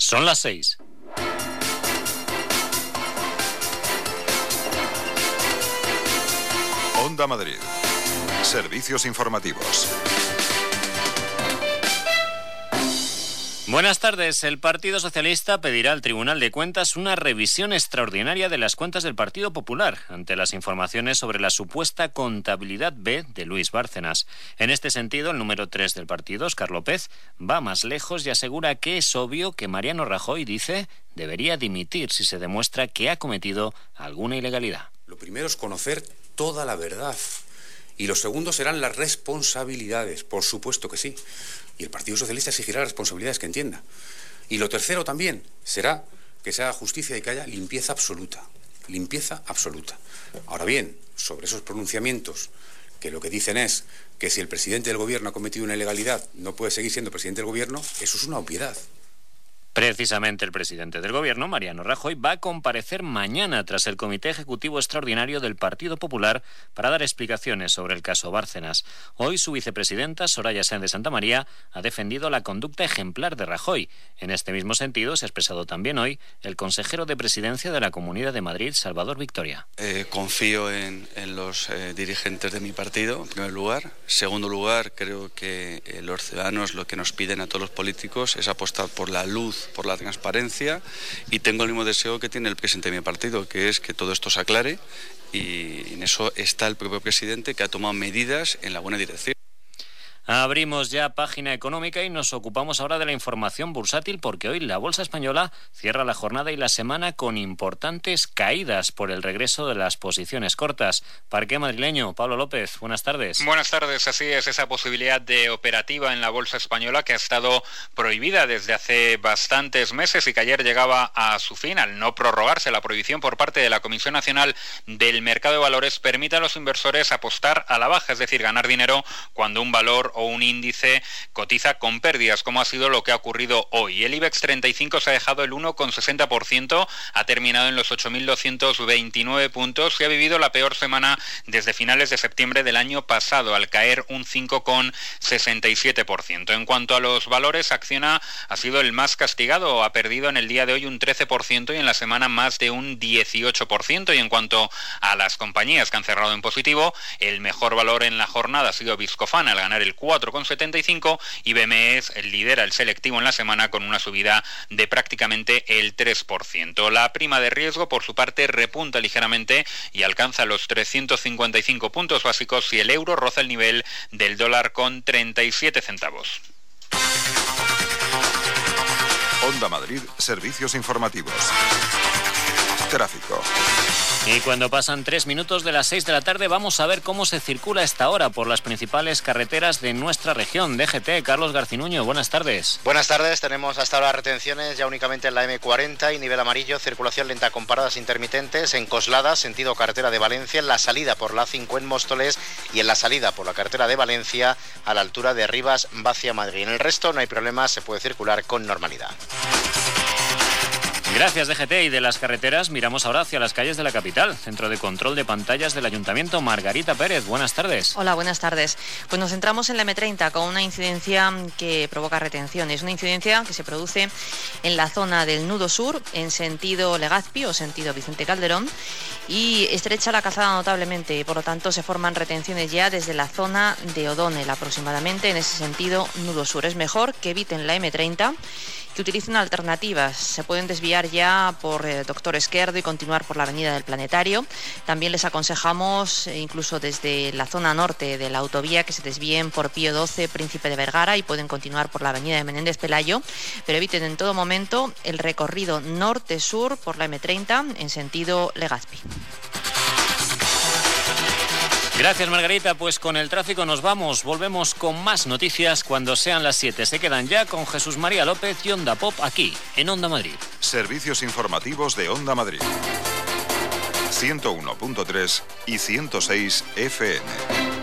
Son las 6. Onda Madrid. Servicios informativos. Buenas tardes. El Partido Socialista pedirá al Tribunal de Cuentas una revisión extraordinaria de las cuentas del Partido Popular ante las informaciones sobre la supuesta contabilidad B de Luis Bárcenas. En este sentido, el número 3 del partido, Óscar López, va más lejos y asegura que es obvio que Mariano Rajoy, dice, debería dimitir si se demuestra que ha cometido alguna ilegalidad. Lo primero es conocer toda la verdad. Y lo segundo serán las responsabilidades, por supuesto que sí. Y el Partido Socialista exigirá responsabilidades que entienda. Y lo tercero también será que se haga justicia y que haya limpieza absoluta. Limpieza absoluta. Ahora bien, sobre esos pronunciamientos, que lo que dicen es que si el presidente del gobierno ha cometido una ilegalidad no puede seguir siendo presidente del gobierno, eso es una obviedad. Precisamente el presidente del Gobierno, Mariano Rajoy, va a comparecer mañana tras el Comité Ejecutivo Extraordinario del Partido Popular para dar explicaciones sobre el caso Bárcenas. Hoy su vicepresidenta, Soraya Sáenz de Santamaría, ha defendido la conducta ejemplar de Rajoy. En este mismo sentido se ha expresado también hoy el consejero de Presidencia de la Comunidad de Madrid, Salvador Victoria. Confío en los dirigentes de mi partido, en primer lugar. Segundo lugar, creo que los ciudadanos lo que nos piden a todos los políticos es apostar por la luz, por la transparencia, y tengo el mismo deseo que tiene el presidente de mi partido, que es que todo esto se aclare, y en eso está el propio presidente, que ha tomado medidas en la buena dirección. Abrimos ya página económica y nos ocupamos ahora de la información bursátil, porque hoy la bolsa española cierra la jornada y la semana con importantes caídas por el regreso de las posiciones cortas. Parque madrileño, Pablo López, buenas tardes. Buenas tardes, así es, esa posibilidad de operativa en la bolsa española que ha estado prohibida desde hace bastantes meses y que ayer llegaba a su fin al no prorrogarse la prohibición por parte de la Comisión Nacional del Mercado de Valores, permite a los inversores apostar a la baja, es decir, ganar dinero cuando un valor o un índice cotiza con pérdidas, como ha sido lo que ha ocurrido hoy. El IBEX 35 se ha dejado el 1,60%, ha terminado en los 8.229 puntos y ha vivido la peor semana desde finales de septiembre del año pasado, al caer un 5,67%. En cuanto a los valores, Acciona ha sido el más castigado, ha perdido en el día de hoy un 13% y en la semana más de un 18%. Y en cuanto a las compañías que han cerrado en positivo, el mejor valor en la jornada ha sido Viscofan, al ganar el 4,75, y BMS lidera el selectivo en la semana con una subida de prácticamente el 3%. La prima de riesgo, por su parte, repunta ligeramente y alcanza los 355 puntos básicos y el euro roza el nivel del dólar con 37 centavos. Onda Madrid, servicios informativos. Tráfico. Y cuando pasan 3 minutos de las 6 de la tarde vamos a ver cómo se circula a esta hora por las principales carreteras de nuestra región. DGT, Carlos Garcinuño, buenas tardes. Buenas tardes, tenemos hasta ahora retenciones ya únicamente en la M40 y nivel amarillo, circulación lenta con paradas intermitentes en Coslada, sentido carretera de Valencia, en la salida por la A5 en Móstoles y en la salida por la carretera de Valencia a la altura de Rivas, Vacia, Madrid. En el resto no hay problemas, se puede circular con normalidad. Gracias, DGT. Y de las carreteras miramos ahora hacia las calles de la capital. Centro de control de pantallas del Ayuntamiento, Margarita Pérez, buenas tardes. Hola, buenas tardes. Pues nos centramos en la M30 con una incidencia que provoca retenciones. Una incidencia que se produce en la zona del nudo sur, en sentido Legazpi o sentido Vicente Calderón, y estrecha la calzada notablemente. Por lo tanto, se forman retenciones ya desde la zona de O'Donnell aproximadamente, en ese sentido nudo sur. Es mejor que eviten la M30, que utilicen alternativas. Se pueden desviar ya por Doctor Esquerdo y continuar por la avenida del Planetario. También les aconsejamos, incluso desde la zona norte de la autovía, que se desvíen por Pío XII, Príncipe de Vergara, y pueden continuar por la avenida de Menéndez Pelayo, pero eviten en todo momento el recorrido norte-sur por la M30 en sentido Legazpi. Gracias, Margarita. Pues con el tráfico nos vamos. Volvemos con más noticias cuando sean las 7. Se quedan ya con Jesús María López y Onda Pop aquí, en Onda Madrid. Servicios informativos de Onda Madrid. 101.3 y 106 FM.